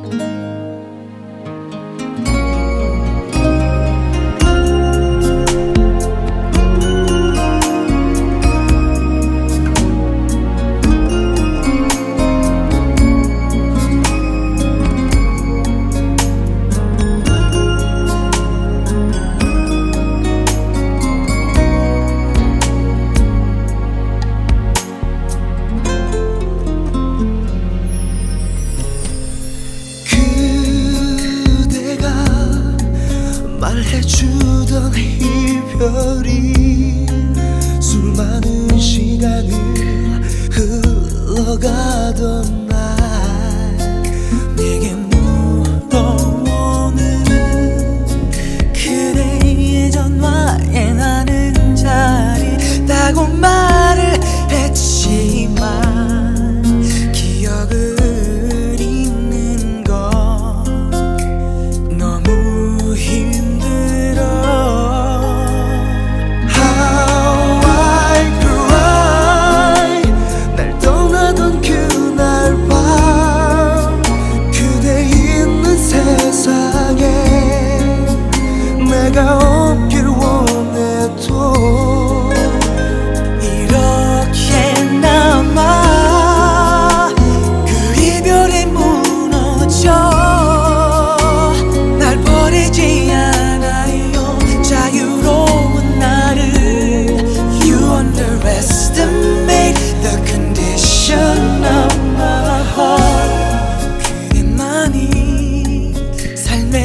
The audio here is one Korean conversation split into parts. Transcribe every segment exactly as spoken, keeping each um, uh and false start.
말해주던 이별이 수많은 시간을 흘러가던 날 내게 물어오는 그대의 전화에 나는 잘 있다고 말을 했지만 기억을 잊는 건 너무 힘들어. 내가 없길 원해도 이렇게 남아 그 이별에 무너져 날 버리지 않아요 자유로운 나를. You underestimate the condition of my heart. 그대만이 삶의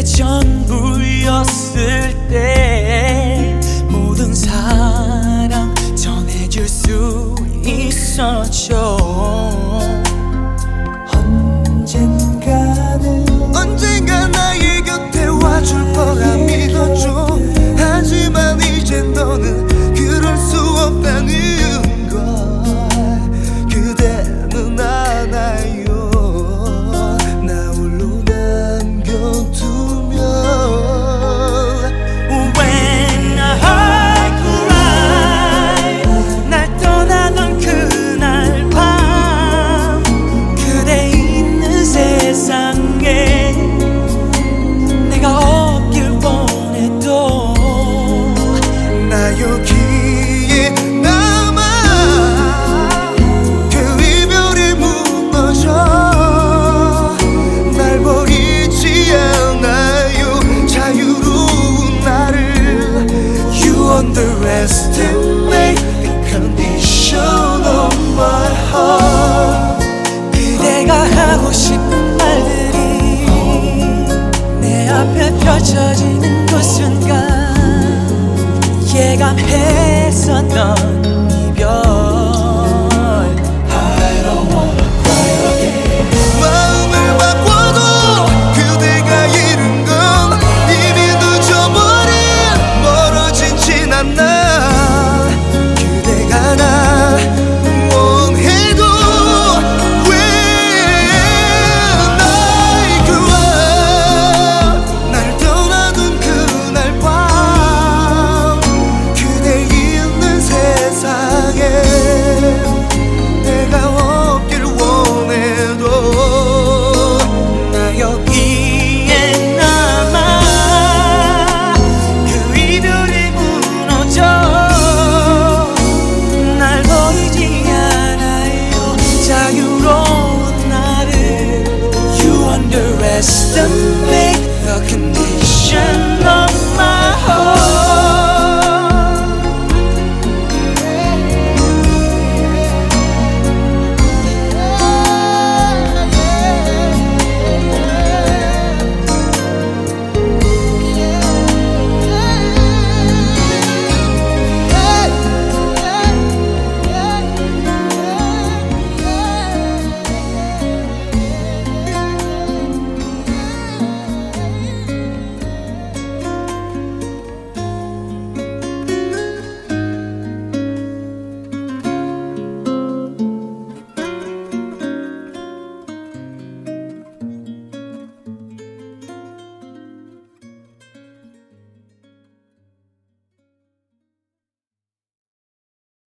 전부였을 때 모든 사랑 전해줄 수 있었죠. 언젠가는 언젠가 나의 곁에 와줄 거라 믿었죠. 하지만 이젠 너는 그럴 수 없다는 걸 그대는 알아요. 나 홀로 남겨두면 여기에 남아 그 이별에 무너져 날 버리지 않아요 자유로운 나를. You underestimate the condition of my heart. 그대가 하고 싶은 말들이 내 앞에 펼쳐지는 그 순간 예감했었던 이별. I don't wanna cry again. 마음을 바꿔도 그대가 잃은 건 이미 늦어버린 멀어진 지난 날. 그대가 날 원해도 왜 날 그와 날 떠나던 그날 밤 내가 없길 원해도 나 여기에 남아 그 이별에 무너져 날 버리지 않아요 자유로운 나를. You underestimate the condition